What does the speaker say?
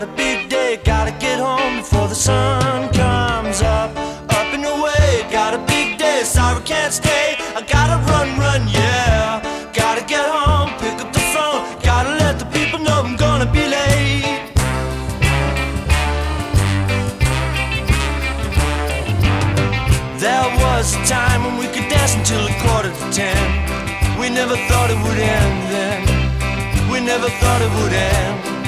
A big day, gotta get home before the sun comes up. Up and away, got a big day, sorry can't stay. I gotta run, yeah. Gotta get home, pick up the phone. Gotta let the people know I'm gonna be late. There was a time when we could dance until 9:45. We never thought it would end then. We never thought it would end.